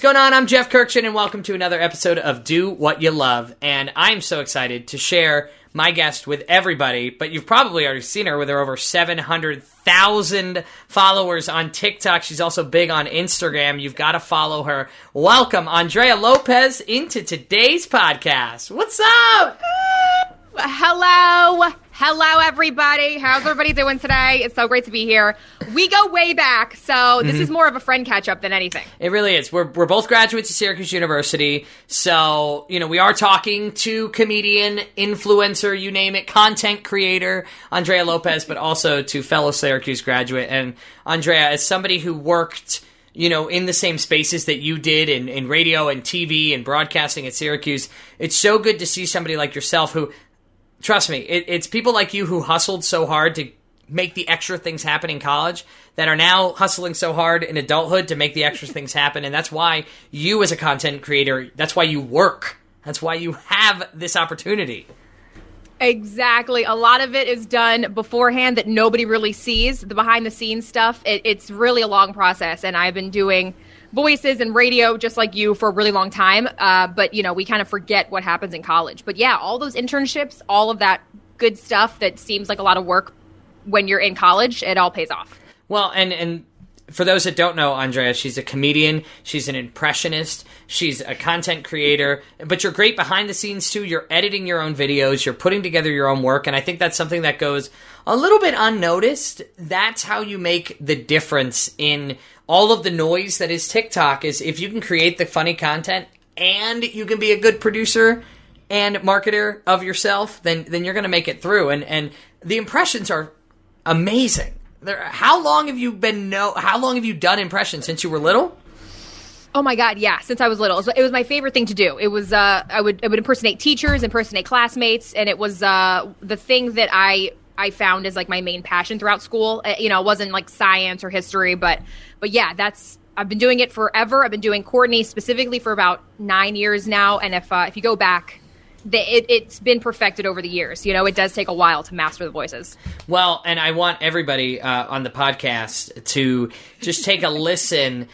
going on? I'm Jeff Kirkshin, and welcome to another episode of Do What You Love. And I'm so excited to share my guest with everybody, but you've probably already seen her with her over 700,000 followers on TikTok. She's also big on Instagram. You've got to follow her. Welcome, Andrea Lopez, into today's podcast. What's up? Hello, everybody. How's everybody doing today? It's so great to be here. We go way back, so this is more of a friend catch-up than anything. It really is. We're both graduates of Syracuse University, so, we are talking to comedian, influencer, you name it, content creator, Andrea Lopez, but also to fellow Syracuse graduate. And Andrea, as somebody who worked in the same spaces that you did in radio and TV and broadcasting at Syracuse, it's so good to see somebody like yourself who, trust me, it's people like you who hustled so hard to make the extra things happen in college that are now hustling so hard in adulthood to make the extra things happen. And that's why you as a content creator, that's why you work. That's why you have this opportunity. Exactly. A lot of it is done beforehand that nobody really sees. The behind-the-scenes stuff, it's really a long process. And I've been doing voices and radio just like you for a really long time. But, we kind of forget what happens in college. But yeah, all those internships, all of that good stuff that seems like a lot of work when you're in college, it all pays off. Well, and for those that don't know, Andrea, she's a comedian, she's an impressionist, she's a content creator, but you're great behind the scenes too. You're editing your own videos, you're putting together your own work, and I think that's something that goes a little bit unnoticed. That's how you make the difference in all of the noise that is TikTok, is if you can create the funny content and you can be a good producer and marketer of yourself, then you're going to make it through. And the impressions are amazing. How long have you done impressions? Since you were little? Oh my God, yeah, since I was little. It was my favorite thing to do. It was I would impersonate teachers, impersonate classmates, and it was the thing that I found as like my main passion throughout school. It wasn't like science or history, but yeah, I've been doing it forever. I've been doing Courtney specifically for about 9 years now, and if you go back, it's been perfected over the years. It does take a while to master the voices. Well, and I want everybody on the podcast to just take a listen.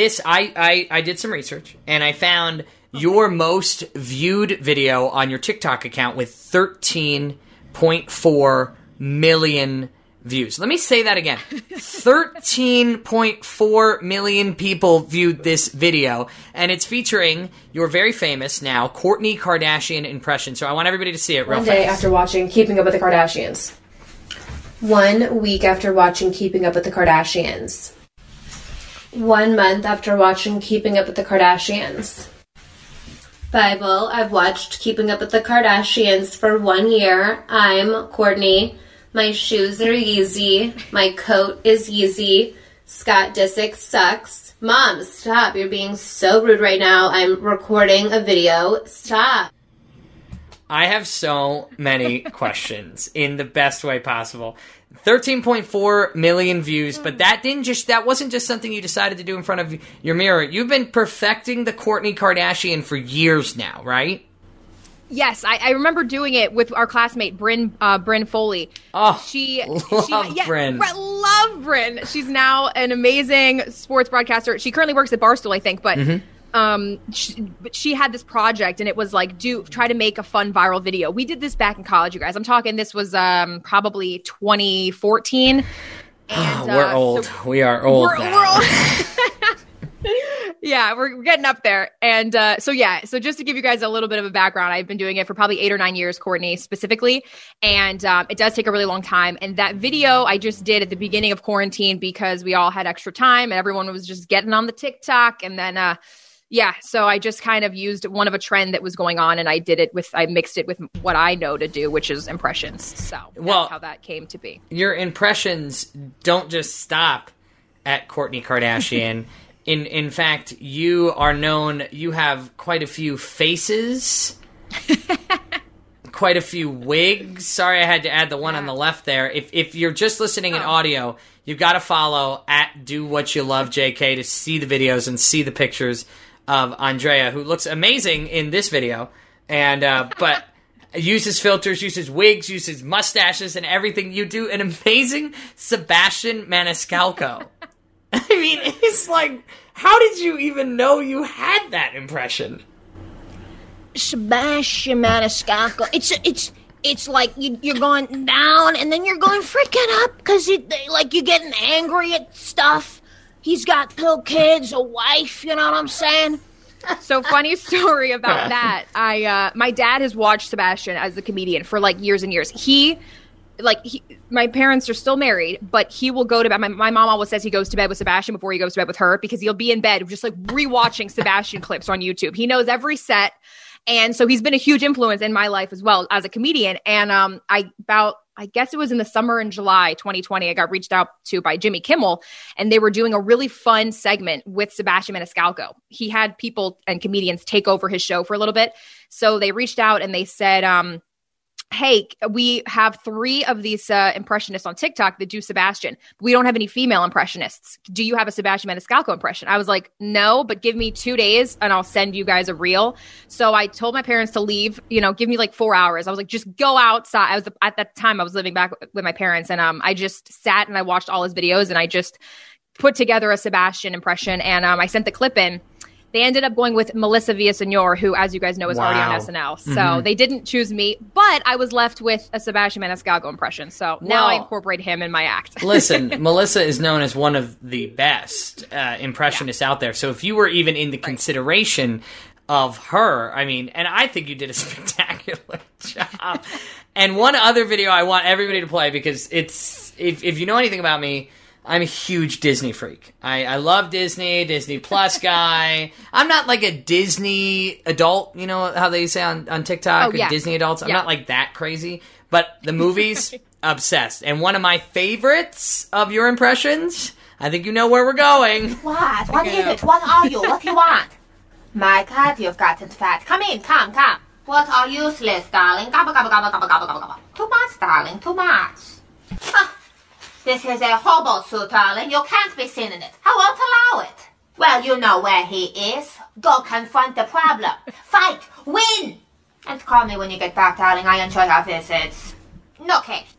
I did some research, and I found your most viewed video on your TikTok account with 13.4 million views. Let me say that again. 13.4 million people viewed this video, and it's featuring your very famous now Kourtney Kardashian impression. So I want everybody to see it real fast. 1 day after watching Keeping Up with the Kardashians. 1 week after watching Keeping Up with the Kardashians. 1 month after watching Keeping Up with the Kardashians. Bible, I've watched Keeping Up with the Kardashians for 1 year. I'm Kourtney. My shoes are Yeezy. My coat is Yeezy. Scott Disick sucks. Mom, stop. You're being so rude right now. I'm recording a video. Stop. I have so many questions in the best way possible. 13.4 million views, but that wasn't just something you decided to do in front of your mirror. You've been perfecting the Kourtney Kardashian for years now, right? Yes, I remember doing it with our classmate Bryn Foley. Oh, Bryn. Love Bryn. She's now an amazing sports broadcaster. She currently works at Barstool, I think, but she had this project, and it was like, try to make a fun viral video. We did this back in college, you guys. I'm talking, this was probably 2014. And, we're old. We are old now. We're old. Yeah, we're getting up there. And so just to give you guys a little bit of a background, I've been doing it for probably 8 or 9 years, Kourtney specifically. And it does take a really long time. And that video I just did at the beginning of quarantine because we all had extra time and everyone was just getting on the TikTok. And then, so I just kind of used one of a trend that was going on, and I mixed it with what I know to do, which is impressions. So that's how that came to be. Your impressions don't just stop at Kourtney Kardashian. In fact, you are known, you have quite a few faces, quite a few wigs. Sorry, I had to add the one on the left there. If you're just listening in audio, you've got to follow at Do What You Love JK to see the videos and see the pictures of Andrea, who looks amazing in this video, and but uses filters, uses wigs, uses mustaches and everything. You do an amazing Sebastian Maniscalco. I mean, it's like, how did you even know you had that impression? Sebastian Maniscalco. It's like you're going down and then you're going freaking up because you're getting angry at stuff. He's got 2 kids, a wife, you know what I'm saying? So funny story about that. My dad has watched Sebastian as a comedian for like years and years. My parents are still married, but he will go to bed. My mom always says he goes to bed with Sebastian before he goes to bed with her because he'll be in bed just like rewatching Sebastian clips on YouTube. He knows every set. And so he's been a huge influence in my life as well as a comedian. And I guess it was in the summer in July 2020, I got reached out to by Jimmy Kimmel, and they were doing a really fun segment with Sebastian Maniscalco. He had people and comedians take over his show for a little bit. So they reached out and they said, hey, we have 3 of these impressionists on TikTok that do Sebastian. We don't have any female impressionists. Do you have a Sebastian Maniscalco impression? I was like, no, but give me 2 days and I'll send you guys a reel. So I told my parents to leave, give me like 4 hours. I was like, just go outside. At that time I was living back with my parents, and I just sat and I watched all his videos and I just put together a Sebastian impression, and I sent the clip in. They ended up going with Melissa Villaseñor, who, as you guys know, is already on SNL. So they didn't choose me, but I was left with a Sebastian Maniscalco impression. So now I incorporate him in my act. Listen, Melissa is known as one of the best impressionists out there. So if you were even in the consideration of her, I mean, and I think you did a spectacular job. And one other video I want everybody to play, because it's, if you know anything about me, I'm a huge Disney freak. I love Disney Plus guy. I'm not like a Disney adult, you know how they say on TikTok, Disney adults. I'm not like that crazy. But the movies, obsessed. And one of my favorites of your impressions, I think you know where we're going. What? What is it? What are you? What do you want? My God, you've gotten fat. Come in, come. What are useless, darling? Gobble, gobble, gobble, gobble, gobble, gobble, gobble. Too much, darling, too much. This is a hobo suit, darling. You can't be seen in it. I won't allow it. Well, you know where he is. Go confront the problem. Fight. Win. And call me when you get back, darling. I enjoy our visits. No case.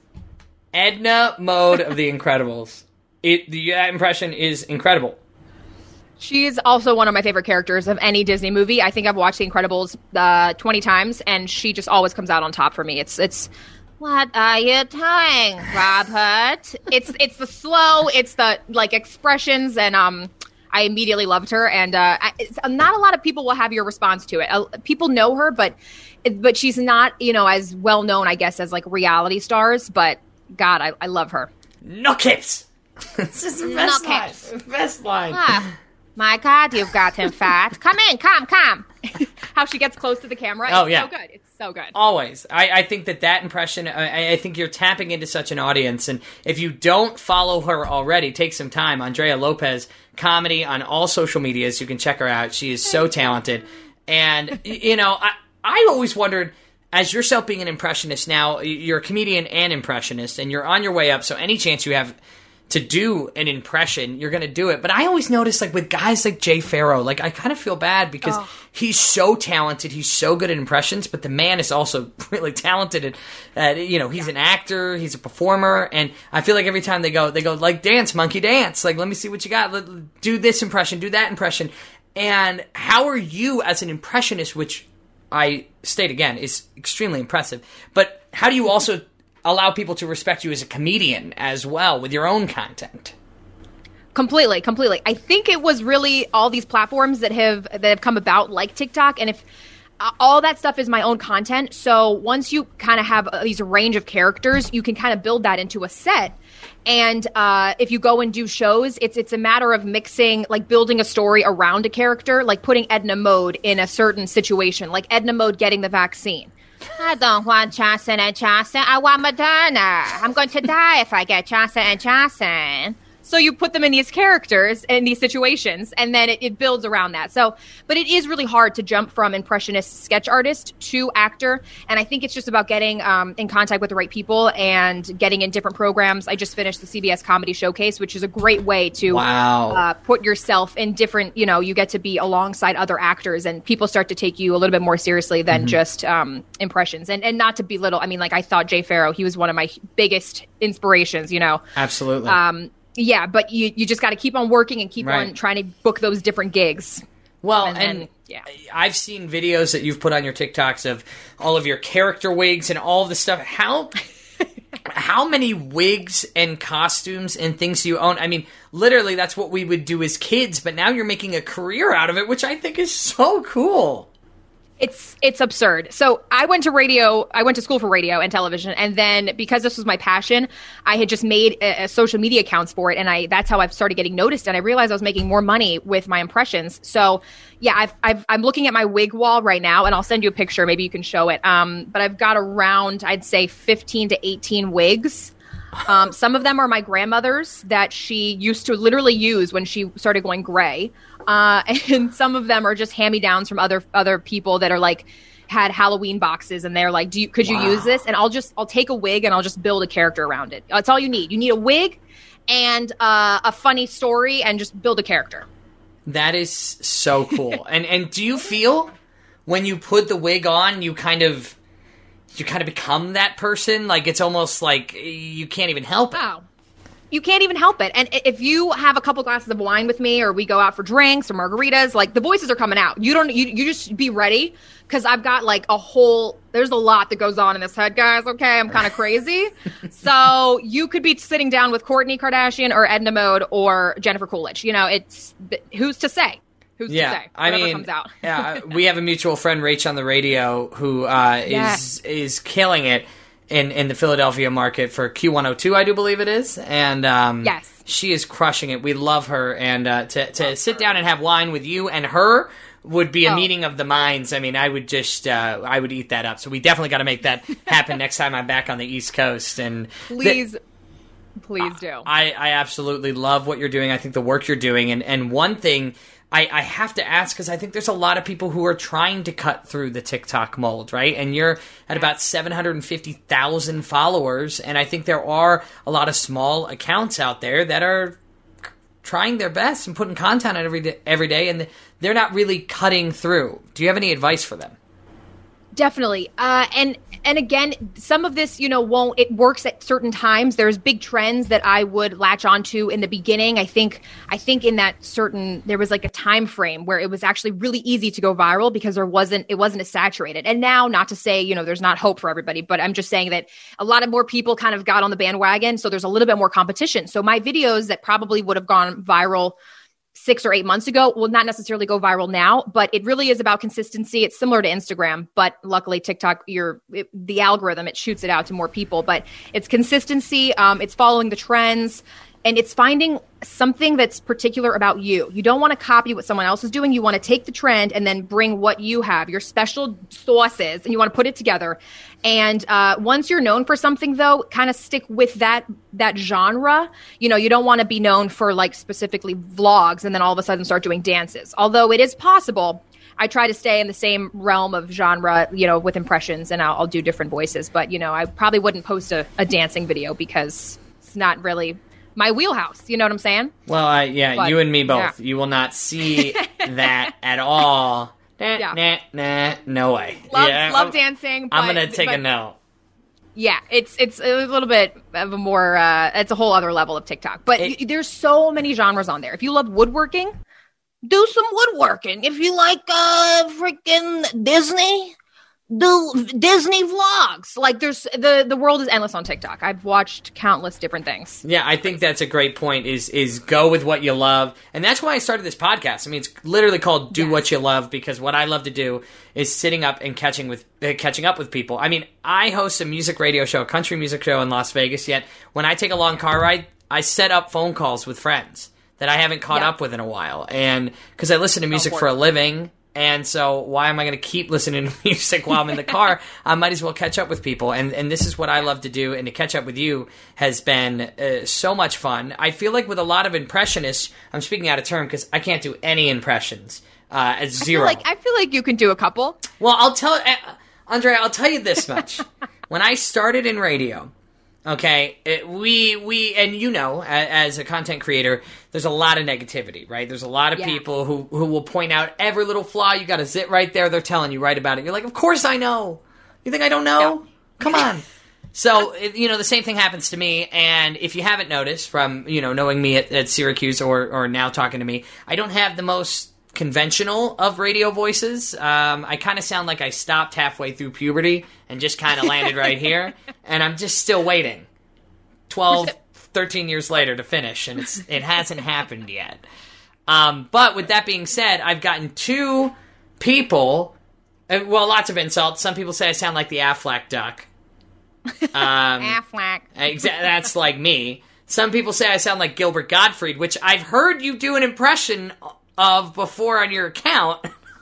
Edna Mode of The Incredibles. That impression is incredible. She's also one of my favorite characters of any Disney movie. I think I've watched The Incredibles 20 times, and she just always comes out on top for me. It's what are you doing, Robert? It's the slow, it's the like expressions, and I immediately loved her. And not a lot of people will have your response to it. People know her, but she's not as well known, I guess, as like reality stars. But God, I love her. No kips. This is the best line. Best line. My God, you've got him fat. Come in, come. How she gets close to the camera. Oh, yeah. So good. It's so good. Always. I think that impression, I think you're tapping into such an audience. And if you don't follow her already, take some time. Andrea Lopez, comedy on all social medias. You can check her out. She is so talented. And, I always wondered, as yourself being an impressionist now, you're a comedian and impressionist, and you're on your way up. So any chance you have to do an impression, you're going to do it. But I always notice, like, with guys like Jay Pharoah, like, I kind of feel bad because he's so talented. He's so good at impressions, but the man is also really talented at he's an actor, he's a performer, and I feel like every time they go, like, dance, monkey dance. Like, let me see what you got. Do this impression, do that impression. And how are you as an impressionist, which I state again is extremely impressive, but how do you also allow people to respect you as a comedian as well with your own content? Completely. I think it was really all these platforms that have come about, like TikTok, and if all that stuff is my own content. So once you kind of have these range of characters, you can kind of build that into a set. And if you go and do shows, it's a matter of mixing, like building a story around a character, like putting Edna Mode in a certain situation, like Edna Mode getting the vaccine. I don't want Johnson & Johnson. I want Moderna. I'm going to die if I get Johnson & Johnson. So you put them in these characters in these situations, and then it builds around that. So, but it is really hard to jump from impressionist sketch artist to actor. And I think it's just about getting in contact with the right people and getting in different programs. I just finished the CBS Comedy Showcase, which is a great way to put yourself in different, you get to be alongside other actors, and people start to take you a little bit more seriously than just impressions. And not to belittle, I mean, like, I thought Jay Pharoah, he was one of my biggest inspirations, Absolutely. Yeah, but you just got to keep on working and keep Right. on trying to book those different gigs. Well, And and, then, yeah. I've seen videos that you've put on your TikToks of all of your character wigs and all of the stuff. How many wigs and costumes and things do you own? I mean, literally, that's what we would do as kids, but now you're making a career out of it, which I think is so cool. It's absurd. So I went to school for radio and television, and then because this was my passion, I had just made a social media accounts for it, and that's how I've started getting noticed, and I realized I was making more money with my impressions. So yeah, I'm looking at my wig wall right now, and I'll send you a picture. Maybe you can show it. But I've got around, I'd say 15 to 18 wigs. Some of them are my grandmother's that she used to literally use when she started going gray. And some of them are just hand-me-downs from other people that are like had Halloween boxes, and they're like, could you use this? And I'll take a wig and I'll just build a character around it. That's all you need. You need a wig and a funny story and just build a character. That is so cool. And do you feel when you put the wig on, you kind of become that person? Like it's almost like you can't even help it. Wow. You can't even help it. And if you have a couple glasses of wine with me, or we go out for drinks or margaritas, like the voices are coming out. You just be ready, because I've got like there's a lot that goes on in this head, guys. Okay, I'm kind of crazy. So you could be sitting down with Kourtney Kardashian or Edna Mode or Jennifer Coolidge. It's who's to say? Who's to say? Whatever comes out. Yeah, we have a mutual friend, Rach, on the radio who is killing it in the Philadelphia market for Q102, I do believe it is. And yes, she is crushing it. We love her. And to sit down and have wine with you and her would be a meeting of the minds. I mean, I would just I would eat that up. So we definitely got to make that happen next time I'm back on the East Coast. And please do. I absolutely love what you're doing. I think the work you're doing. And one thing I have to ask, because I think there's a lot of people who are trying to cut through the TikTok mold, right? And you're at about 750,000 followers, and I think there are a lot of small accounts out there that are trying their best and putting content out every day, and they're not really cutting through. Do you have any advice for them? Definitely. And again, some of this, it works at certain times. There's big trends that I would latch onto in the beginning. I think in that there was like a time frame where it was actually really easy to go viral because it wasn't as saturated. And now, not to say, there's not hope for everybody, but I'm just saying that a lot of more people kind of got on the bandwagon. So there's a little bit more competition. So my videos that probably would have gone viral 6 or 8 months ago will not necessarily go viral now, but it really is about consistency. It's similar to Instagram, but luckily TikTok, the algorithm, it shoots it out to more people, but it's consistency. It's following the trends, and it's finding something that's particular about you. You don't want to copy what someone else is doing. You want to take the trend and then bring what you have, your special sauces, and you want to put it together. And once you're known for something, though, kind of stick with that genre. You don't want to be known for like specifically vlogs and then all of a sudden start doing dances. Although it is possible. I try to stay in the same realm of genre, with impressions, and I'll do different voices. But, I probably wouldn't post a dancing video because it's not really my wheelhouse. You know what I'm saying? Well, but, you and me both. Yeah. You will not see that at all. Nah, no way. Love dancing. I'm going to take a note. Yeah, it's a little bit of a more, it's a whole other level of TikTok. But there's so many genres on there. If you love woodworking, do some woodworking. If you like freaking Disney, do Disney vlogs. Like there's the world is endless on TikTok. I've watched countless different things. Yeah, I think that's a great point is go with what you love. And that's why I started this podcast. I mean, it's literally called Do What You Love, because what I love to do is sitting up and catching up with people. I mean, I host a music radio show, a country music show in Las Vegas, yet when I take a long car ride, I set up phone calls with friends that I haven't caught up with in a while. And because I listen to music for a living. And so why am I going to keep listening to music while I'm in the car? I might as well catch up with people. And this is what I love to do. And to catch up with you has been so much fun. I feel like with a lot of impressionists, I'm speaking out of turn because I can't do any impressions. At zero. I feel like you can do a couple. Well, I'll tell you this much. When I started in radio, okay, we and as a content creator, there's a lot of negativity, right? There's a lot of people who will point out every little flaw. You got a zit right there. They're telling you right about it. You're like, of course I know. You think I don't know? Yeah. Come on. So, the same thing happens to me, and if you haven't noticed from, knowing me at Syracuse or now talking to me, I don't have the most conventional of radio voices. I kind of sound like I stopped halfway through puberty and just kind of landed right here, and I'm just still waiting 12, 13 years later to finish, and it hasn't happened yet. But with that being said, I've gotten 2 people, lots of insults. Some people say I sound like the Aflac duck. Affleck. That's like me. Some people say I sound like Gilbert Gottfried, which I've heard you do an impression of before on your account.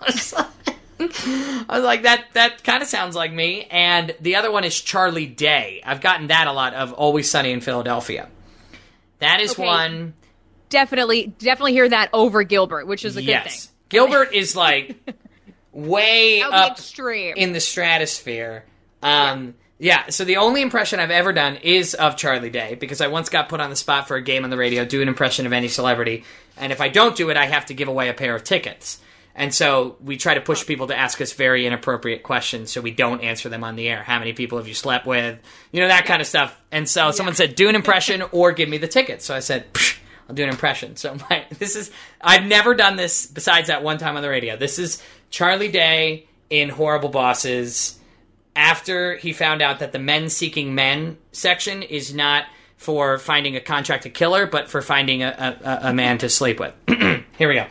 I was like, that kind of sounds like me. And the other one is Charlie Day. I've gotten that a lot of Always Sunny in Philadelphia. That is one. Definitely hear that over Gilbert, which is a good thing. Gilbert is like way up extreme in the stratosphere. Yeah, so the only impression I've ever done is of Charlie Day, because I once got put on the spot for a game on the radio, do an impression of any celebrity, and if I don't do it, I have to give away a pair of tickets. And so we try to push people to ask us very inappropriate questions so we don't answer them on the air. How many people have you slept with? That kind of stuff. And so someone said, do an impression or give me the tickets. So I said, I'll do an impression. So I've never done this besides that one time on the radio. This is Charlie Day in Horrible Bosses, after he found out that the Men Seeking Men section is not for finding a contracted killer, but for finding a man to sleep with. Here we go.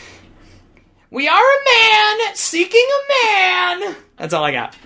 We are a man seeking a man. That's all I got.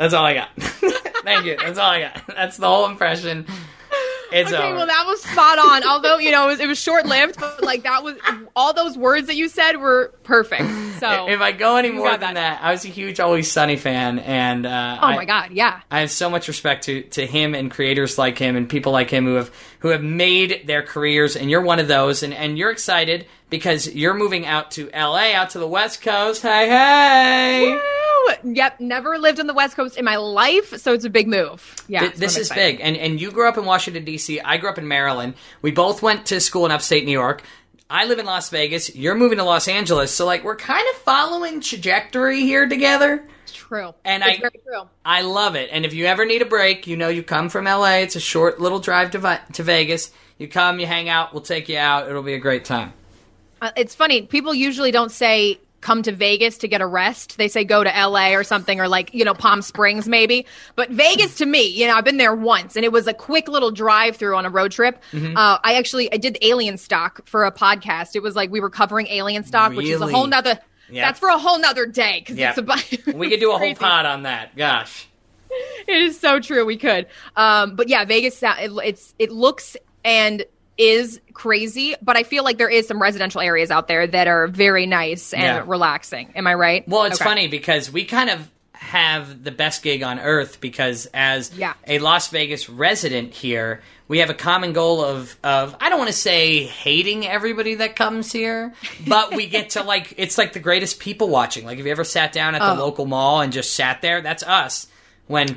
Thank you. That's all I got. That's the whole impression. It's over. Well, that was spot on. Although, it was short-lived, but, that was, all those words that you said were perfect. So if I go any more than that, I was a huge Always Sunny fan, and my God, yeah. I have so much respect to him and creators like him and people like him who have made their careers, and you're one of those, and you're excited because you're moving out to LA, out to the West Coast. Hey! Woo! Yep, never lived on the West Coast in my life, so it's a big move. Yeah, this is big. And you grew up in Washington, D.C. I grew up in Maryland. We both went to school in upstate New York. I live in Las Vegas. You're moving to Los Angeles. So, we're kind of following trajectory here together. It's true. And it's very true. I love it. And if you ever need a break, you come from L.A. It's a short little drive to Vegas. You come, you hang out. We'll take you out. It'll be a great time. It's funny. People usually don't say come to Vegas to get a rest. They say go to LA or something, or Palm Springs maybe. But Vegas to me, I've been there once, and it was a quick little drive through on a road trip. Mm-hmm. I did Alien Stock for a podcast. It was we were covering Alien Stock, which is a whole nother. Yep. That's for a whole nother day, because it's we could do a whole pod on that. Gosh, it is so true. We could. But yeah, Vegas. It looks and is crazy, but I feel like there is some residential areas out there that are very nice and relaxing. Am I right? Well, it's funny because we kind of have the best gig on earth, because as a Las Vegas resident here, we have a common goal of I don't want to say hating everybody that comes here, but we get to it's the greatest people watching. Have you ever sat down at the local mall and just sat there? That's us. When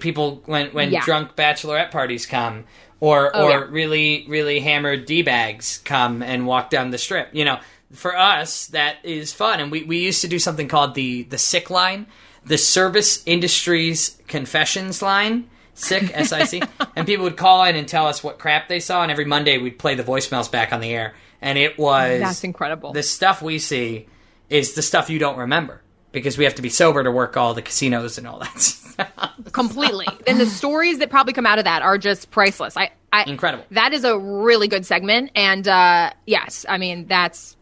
drunk bachelorette parties come. Or really, really hammered D-bags come and walk down the strip. For us, that is fun. And we used to do something called the SIC line, the Service Industries Confessions line, SIC, S-I-C. And people would call in and tell us what crap they saw, and every Monday we'd play the voicemails back on the air. And it was... That's incredible. The stuff we see is the stuff you don't remember, because we have to be sober to work all the casinos and all that stuff. Completely. And the stories that probably come out of that are just priceless. Incredible. That is a really good segment. And yes, I mean, that's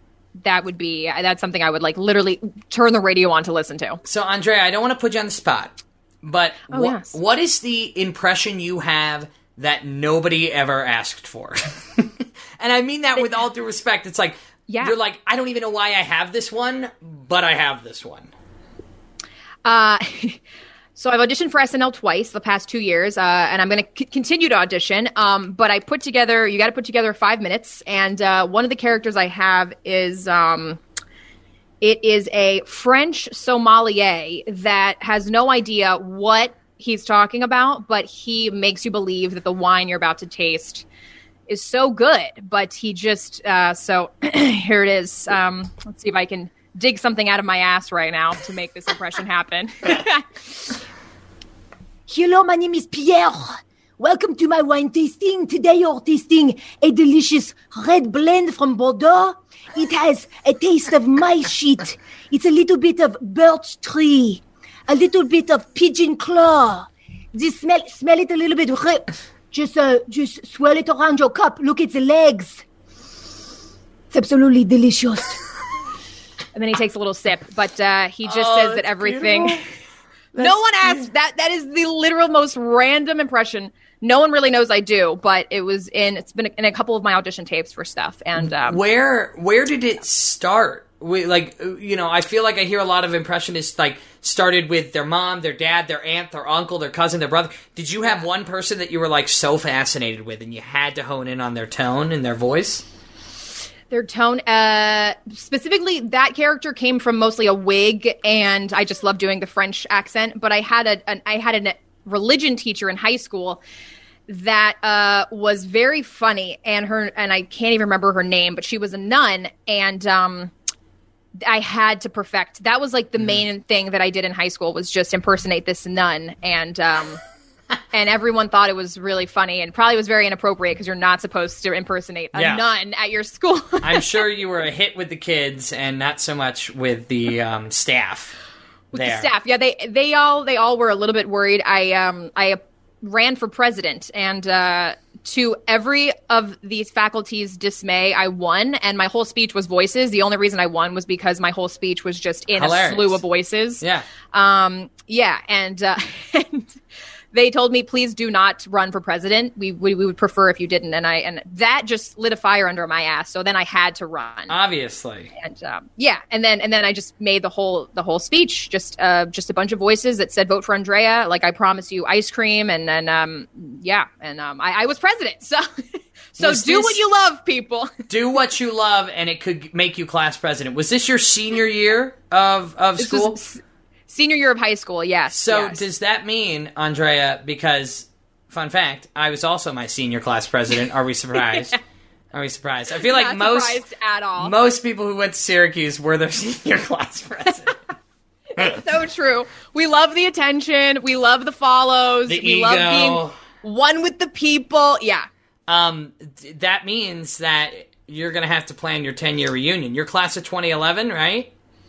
something I would literally turn the radio on to listen to. So, Andrea, I don't want to put you on the spot, but what is the impression you have that nobody ever asked for? And I mean that with all due respect. It's you're I don't even know why I have this one, but I have this one. So I've auditioned for SNL twice the past 2 years, and I'm going to continue to audition. But you got to put together 5 minutes. And one of the characters I have is, it is a French sommelier that has no idea what he's talking about, but he makes you believe that the wine you're about to taste is so good. But he just, so here it is. Let's see if I can dig something out of my ass right now to make this impression happen. Hello, my name is Pierre. welcome to my wine tasting. Today you're tasting a delicious red blend from Bordeaux. It has a taste of my shit. It's a little bit of birch tree, a little bit of pigeon claw. Just smell it a little bit. Just swirl it around your cup. Look at the legs. It's absolutely delicious. And then he takes a little sip, but he just says that everything. No one asked that. That is the literal most random impression. No one really knows I do, but it's been in a couple of my audition tapes for stuff. And where did it start? I feel like I hear a lot of impressionists started with their mom, their dad, their aunt, their uncle, their cousin, their brother. Did you have one person that you were so fascinated with and you had to hone in on their tone and their voice? Their tone, specifically that character came from mostly a wig, and I just love doing the French accent. But I had a religion teacher in high school that was very funny, and I can't even remember her name, but she was a nun, and I had to perfect. That was the main thing that I did in high school was just impersonate this nun, and and everyone thought it was really funny and probably was very inappropriate because you're not supposed to impersonate a nun at your school. I'm sure you were a hit with the kids and not so much with the staff. The staff, yeah, they all were a little bit worried. I ran for president, and to every of these faculty's dismay, I won, and my whole speech was voices. The only reason I won was because my whole speech was just in Hilarious. A slew of voices. Yeah. And they told me, please do not run for president. We would prefer if you didn't. And that just lit a fire under my ass. So then I had to run. Obviously. And and then I just made the whole speech just a bunch of voices that said vote for Andrea. I promise you ice cream. And then I was president. So do what you love, people. Do what you love, and it could make you class president. Was this your senior year of school? Senior year of high school, yes. So does that mean, Andrea, because, fun fact, I was also my senior class president. Are we surprised? Yeah. Are we surprised? I feel like not surprised at all. Most people who went to Syracuse were their senior class president. It's so true. We love the attention. We love the follows. The we ego. love being one with the people. Yeah. That means that you're going to have to plan your 10-year reunion. You're class of 2011, right?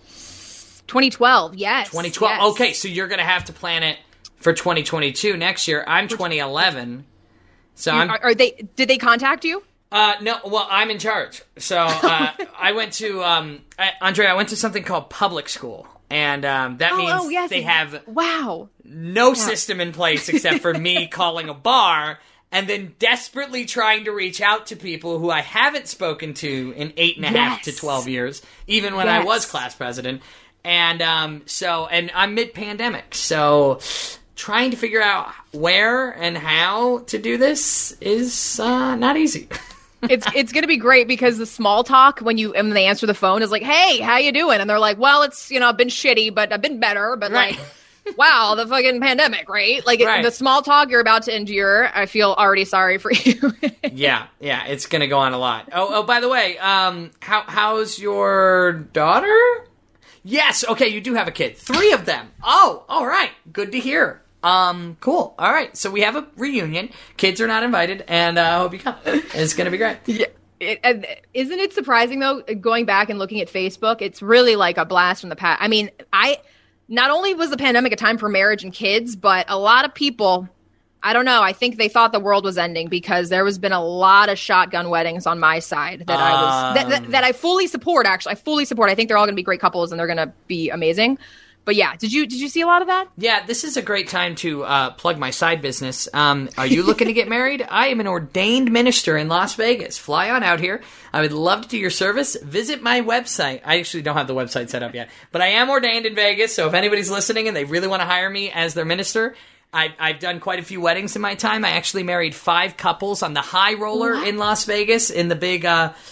2012, yes. 2012. Yes. Okay, so you're going to have to plan it for 2022 next year. I'm 2011. So did they contact you? No, well, I'm in charge. So I went to Andrea, I went to something called public school. And that means they have no system in place except for me calling a bar and then desperately trying to reach out to people who I haven't spoken to in 8.5 to 12 years, even when I was class president. And and I'm mid-pandemic, so trying to figure out where and how to do this is not easy. It's going to be great because the small talk when they answer the phone is like, "Hey, how you doing?" And they're like, "Well, it's I've been shitty, but I've been better." But right. Wow, the fucking pandemic, right? The small talk you're about to endure, I feel already sorry for you. Yeah, it's going to go on a lot. Oh, by the way, how's your daughter? Yes, okay, you do have a kid. 3 of them. Oh, all right. Good to hear. Cool. All right, so we have a reunion. Kids are not invited, and I hope you come. It's going to be great. Yeah. Isn't it surprising, though, going back and looking at Facebook, it's really a blast from the past. I mean, not only was the pandemic a time for marriage and kids, but a lot of people, I don't know, I think they thought the world was ending because there has been a lot of shotgun weddings on my side that that I fully support, actually. I fully support. I think they're all going to be great couples and they're going to be amazing. But yeah, did you see a lot of that? Yeah, this is a great time to plug my side business. Are you looking to get married? I am an ordained minister in Las Vegas. Fly on out here. I would love to do your service. Visit my website. I actually don't have the website set up yet, but I am ordained in Vegas, so if anybody's listening and they really want to hire me as their minister, I've done quite a few weddings in my time. I actually married 5 couples on the High Roller in Las Vegas in the big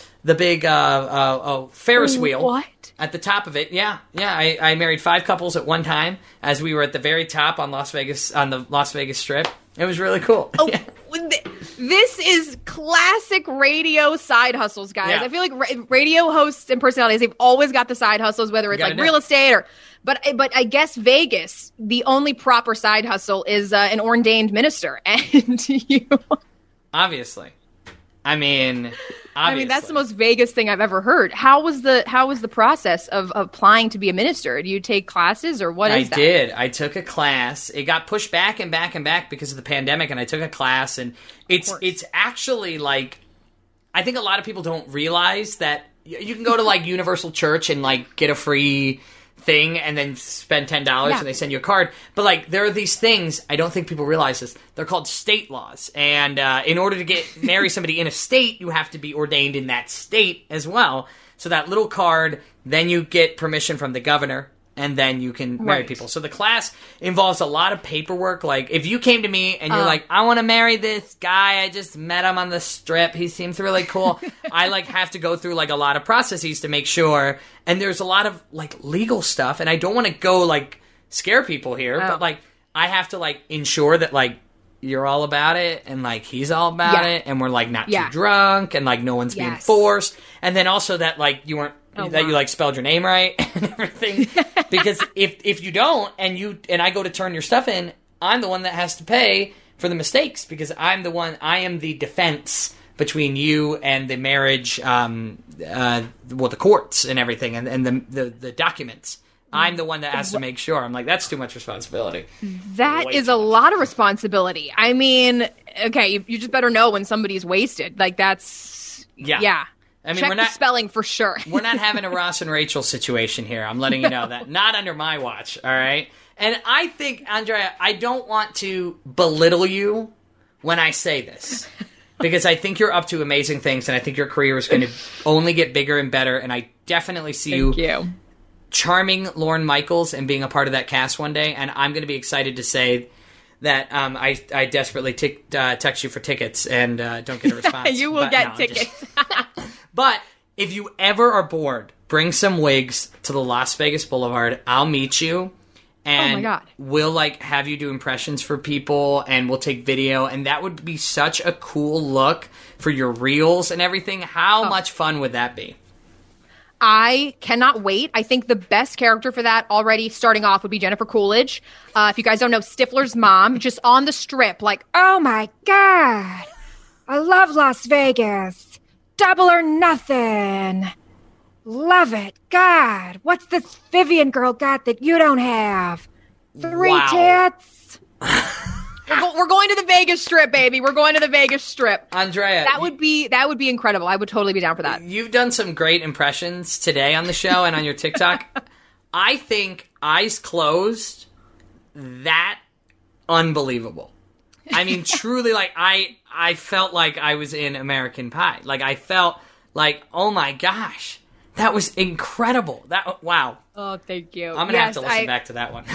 Ferris wheel. What? At the top of it, yeah. I married 5 couples at one time as we were at the very top on the Las Vegas Strip. It was really cool. Oh, yeah. This is classic radio side hustles, guys. Yeah. I feel like radio hosts and personalities, they've always got the side hustles, whether it's real estate or But I guess Vegas, the only proper side hustle is an ordained minister, and you. Obviously. I mean, that's the most Vegas thing I've ever heard. How was the process of applying to be a minister? Do you take classes or what is that? I did. I took a class. It got pushed back and back and back because of the pandemic, and I took a class, and it's actually like, I think a lot of people don't realize that you can go to like Universal Church and like get a free thing and then spend $10 and they send you a card. But like, there are these things, I don't think people realize this, they're called state laws. And in order to marry somebody in a state, you have to be ordained in that state as well. So that little card, then you get permission from the governor, and then you can marry people. So the class involves a lot of paperwork. Like, if you came to me and you're like, I want to marry this guy, I just met him on the Strip, he seems really cool. I like have to go through like a lot of processes to make sure. And there's a lot of like legal stuff, and I don't want to go like scare people here, but like I have to like ensure that like you're all about it, and like he's all about it, and we're like not too drunk, and like no one's being forced, and then also that like you weren't you like spelled your name right and everything. Because if you don't, and I go to turn your stuff in, I'm the one that has to pay for the mistakes, because I am the defense between you and the marriage, the courts and everything, and the documents. I'm the one that has to make sure. I'm like, that's too much responsibility. That is a lot of responsibility. I mean, okay, you just better know when somebody's wasted. Like, that's... Yeah. I mean, check we're not the spelling for sure. We're not having a Ross and Rachel situation here. I'm letting you know that. Not under my watch, all right? And I think, Andrea, I don't want to belittle you when I say this, because I think you're up to amazing things, and I think your career is going to only get bigger and better, and I definitely see you charming Lorne Michaels and being a part of that cast one day, and I'm going to be excited to say that I desperately text you for tickets and don't get a response. You will get tickets. But if you ever are bored, bring some wigs to the Las Vegas Boulevard. I'll meet you, and we'll like have you do impressions for people, and we'll take video, and that would be such a cool look for your reels and everything. How much fun would that be? I cannot wait. I think the best character for that already starting off would be Jennifer Coolidge. If you guys don't know, Stifler's mom, just on the Strip, like, oh my God, I love Las Vegas. Double or nothing. Love it. God, what's this Vivian girl got that you don't have? 3 tits. We're going to the Vegas Strip, baby. We're going to the Vegas Strip. Andrea. That would be incredible. I would totally be down for that. You've done some great impressions today on the show and on your TikTok. I think Eyes Closed, that unbelievable. I mean, truly, like, I felt like I was in American Pie. Like, I felt like, oh my gosh, that was incredible. Wow. Oh, thank you. I'm going to have to listen back to that one.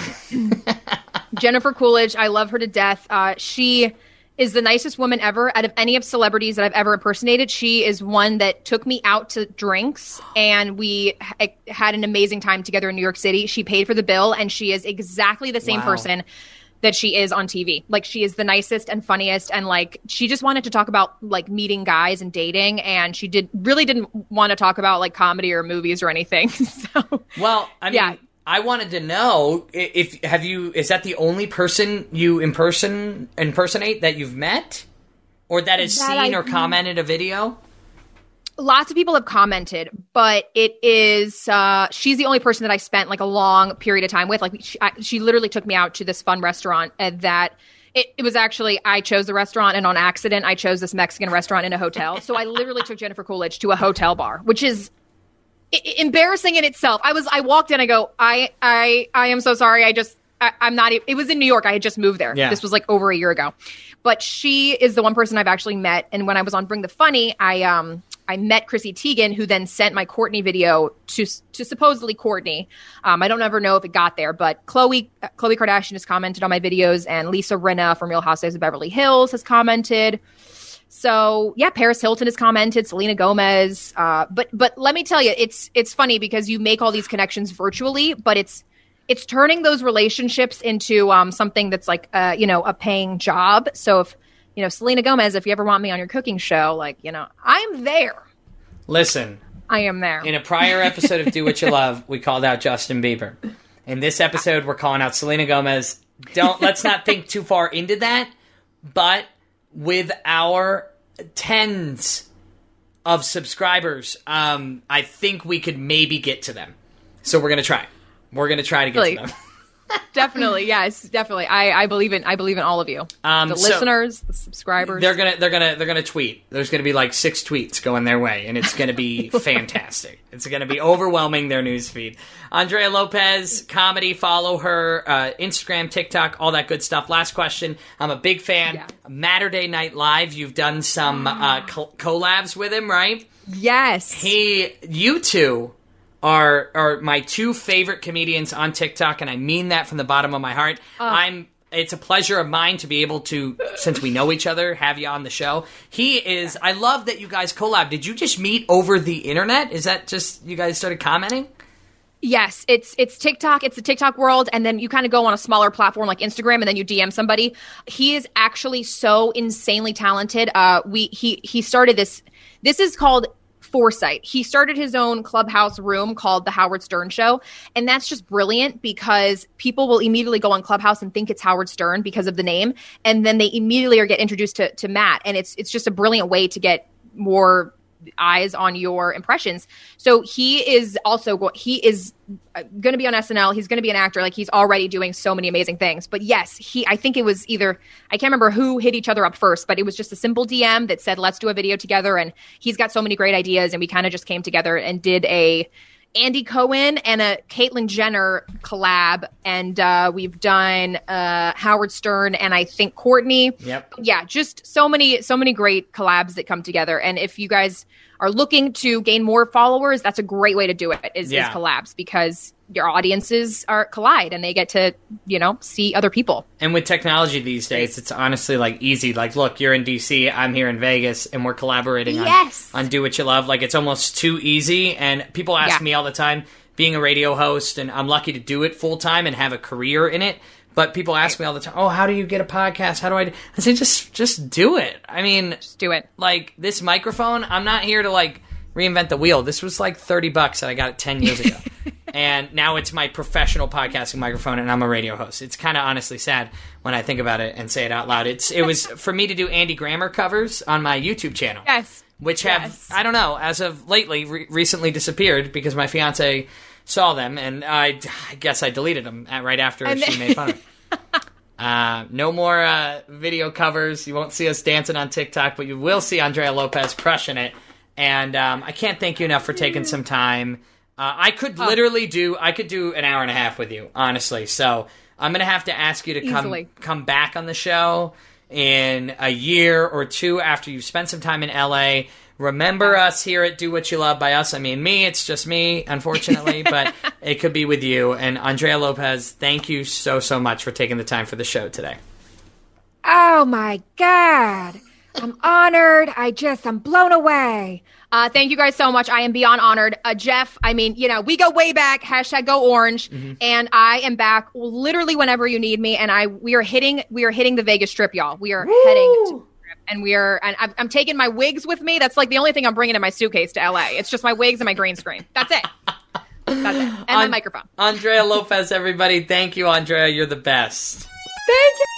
Jennifer Coolidge, I love her to death. She is the nicest woman ever. Out of any of celebrities that I've ever impersonated, she is one that took me out to drinks, and we had an amazing time together in New York City. She paid for the bill, and she is exactly the same person that she is on TV. Like, she is the nicest and funniest, and like, she just wanted to talk about like meeting guys and dating, and she really didn't want to talk about like comedy or movies or anything. So, well, I mean, I wanted to know is that the only person you impersonate that you've met, or that has seen or commented a video? Lots of people have commented, but it is she's the only person that I spent like a long period of time with. Like, she literally took me out to this fun restaurant that it was actually, I chose the restaurant, and on accident I chose this Mexican restaurant in a hotel. So I literally took Jennifer Coolidge to a hotel bar, which is embarrassing in itself. I walked in, I go, I am so sorry. I'm not, it was in New York. I had just moved there. Yeah. This was like over a year ago, but she is the one person I've actually met. And when I was on Bring the Funny, I met Chrissy Teigen, who then sent my Courtney video to supposedly Courtney. I don't ever know if it got there, but Khloe Kardashian has commented on my videos, and Lisa Rinna from Real Housewives of Beverly Hills has commented. So yeah, Paris Hilton has commented, Selena Gomez. But let me tell you, it's funny because you make all these connections virtually, but it's turning those relationships into something that's like a paying job. So if Selena Gomez, if you ever want me on your cooking show, like, I'm there. Listen, I am there. In a prior episode of Do What You Love, we called out Justin Bieber. In this episode, we're calling out Selena Gomez. Let's not think too far into that, but with our tens of subscribers, I think we could maybe get to them. So we're going to try. We're going to try to get to them. Definitely, yes, definitely. I believe in all of you. The listeners, the subscribers. They're gonna tweet. There's gonna be like 6 tweets going their way, and it's gonna be fantastic. It's gonna be overwhelming their newsfeed. Andrea Lopez, comedy. Follow her Instagram, TikTok, all that good stuff. Last question. I'm a big fan. Yeah. Matterday Night Live. You've done some collabs with him, right? Yes. You two are my 2 favorite comedians on TikTok, and I mean that from the bottom of my heart. It's a pleasure of mine to be able to, since we know each other, have you on the show. I love that you guys collab. Did you just meet over the internet? Is that just you guys started commenting? Yes, it's TikTok. It's the TikTok world, and then you kind of go on a smaller platform like Instagram, and then you DM somebody. He is actually so insanely talented. He started this. This is called Foresight. He started his own clubhouse room called The Howard Stern Show. And that's just brilliant because people will immediately go on Clubhouse and think it's Howard Stern because of the name. And then they immediately get introduced to Matt. And it's just a brilliant way to get more eyes on your impressions. So he is going to be on SNL. He's going to be an actor. Like, he's already doing so many amazing things. But yes, I think it was I can't remember who hit each other up first, but it was just a simple DM that said, let's do a video together. And he's got so many great ideas. And we kind of just came together and did a Andy Cohen and a Caitlyn Jenner collab. And we've done Howard Stern and I think Courtney. Yep. Yeah, just so many great collabs that come together. And if you guys are looking to gain more followers, that's a great way to do it is collabs, because your audiences collide and they get to, see other people. And with technology these days, it's honestly like easy. Like, look, you're in DC, I'm here in Vegas, and we're collaborating on Do What You Love. Like, it's almost too easy. And people ask me all the time, being a radio host, and I'm lucky to do it full time and have a career in it. But people ask me all the time, oh, how do you get a podcast? How do I say, just do it. I mean, just do it. Like, this microphone, I'm not here to like reinvent the wheel. This was like $30 and I got it 10 years ago. And now it's my professional podcasting microphone, and I'm a radio host. It's kind of honestly sad when I think about it and say it out loud. It was for me to do Andy Grammer covers on my YouTube channel. Yes. Which have, I don't know, as of lately, recently disappeared because my fiance saw them, and I guess I deleted them right after she made fun of me. No more video covers. You won't see us dancing on TikTok, but you will see Andrea Lopez crushing it. And I can't thank you enough for taking some time. I could literally do an hour and a half with you, honestly. So I'm going to have to ask you to come back on the show in a year or two after you've spent some time in LA. Remember us here at Do What You Love. By us, I mean me. It's just me, unfortunately, but it could be with you. And Andrea Lopez, thank you so, so much for taking the time for the show today. Oh, my God. I'm honored. I'm blown away. Thank you guys so much. I am beyond honored. Jeff, I mean, we go way back, #GoOrange, and I am back literally whenever you need me. And we are hitting the Vegas Strip, y'all. We are heading to the Strip, and I'm taking my wigs with me. That's like the only thing I'm bringing in my suitcase to LA. It's just my wigs and my green screen. That's it. And my microphone. Andrea Lopez, everybody. Thank you, Andrea. You're the best. Thank you.